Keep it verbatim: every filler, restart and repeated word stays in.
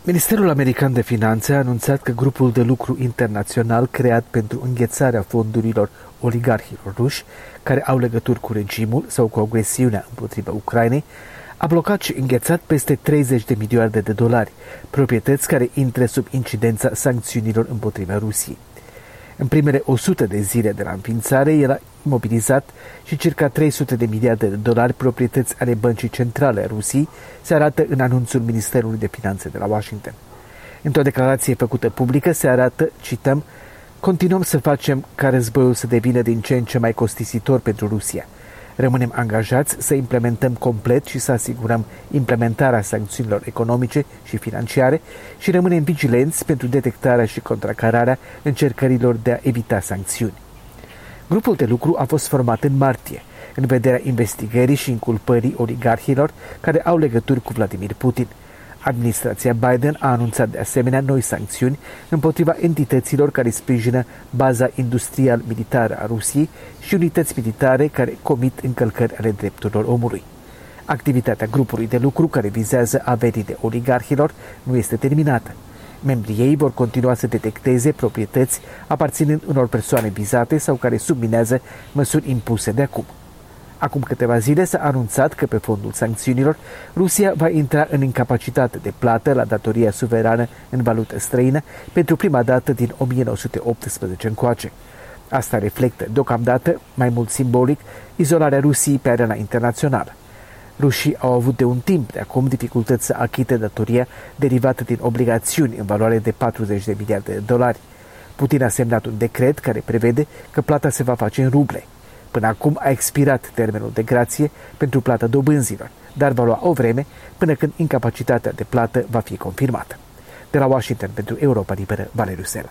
Ministerul American de Finanțe a anunțat că grupul de lucru internațional creat pentru înghețarea fondurilor oligarhilor ruși, care au legături cu regimul sau cu agresiunea împotriva Ucrainei, a blocat și înghețat peste treizeci de miliarde de dolari, proprietăți care intră sub incidența sancțiunilor împotriva Rusiei. În primele o sută de zile de la înființare, el a imobilizat și circa trei sute de miliarde de dolari proprietăți ale Băncii Centrale a Rusiei, se arată în anunțul Ministerului de Finanțe de la Washington. Într-o declarație făcută publică se arată, cităm, "Continuăm să facem ca războiul să devină din ce în ce mai costisitor pentru Rusia. Rămânem angajați să implementăm complet și să asigurăm implementarea sancțiunilor economice și financiare și rămânem vigilenți pentru detectarea și contracararea încercărilor de a evita sancțiuni." Grupul de lucru a fost format în martie, în vederea investigării și inculpării oligarhilor care au legături cu Vladimir Putin. Administrația Biden a anunțat de asemenea noi sancțiuni împotriva entităților care sprijină baza industrial-militară a Rusiei și unități militare care comit încălcări ale drepturilor omului. Activitatea grupului de lucru care vizează averile oligarhilor nu este terminată. Membrii ei vor continua să detecteze proprietăți aparținând unor persoane vizate sau care subminează măsuri impuse de acum. Acum câteva zile s-a anunțat că pe fondul sancțiunilor, Rusia va intra în incapacitate de plată la datoria suverană în valută străină pentru prima dată din o mie nouă sute optsprezece încoace. Asta reflectă, deocamdată, mai mult simbolic, izolarea Rusiei pe arena internațională. Rușii au avut de un timp de acum dificultăți să achite datoria derivată din obligațiuni în valoare de patruzeci de miliarde de dolari. Putin a semnat un decret care prevede că plata se va face în ruble. Până acum a expirat termenul de grație pentru plata dobânzilor, dar va lua o vreme până când incapacitatea de plată va fi confirmată. De la Washington pentru Europa Liberă, Valeriu Sela.